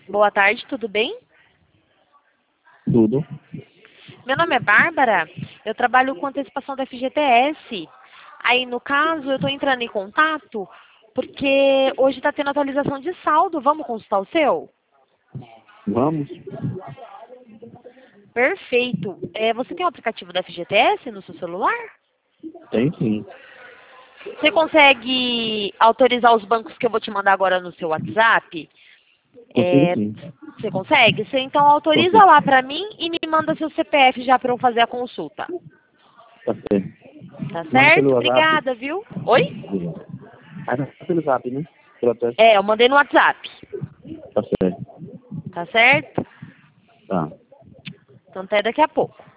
Boa tarde, tudo bem? Tudo. Meu nome é Bárbara, eu trabalho com antecipação da FGTS. Aí, no caso, eu estou entrando em contato porque hoje está tendo atualização de saldo. Vamos consultar o seu? Vamos? Perfeito. Você tem o aplicativo da FGTS no seu celular? Tem sim. Você consegue autorizar os bancos que eu vou te mandar agora no seu WhatsApp? Consigo sim. Você consegue? Você então autoriza Consigo. lá para mim e me manda seu CPF já para eu fazer a consulta. Tá certo. Tá Manda certo? pelo WhatsApp. Obrigada, viu? Oi? Ah, não, pelo WhatsApp, né? Pelo WhatsApp. Eu mandei no WhatsApp. Tá certo. Tá certo? Tá. Então até daqui a pouco.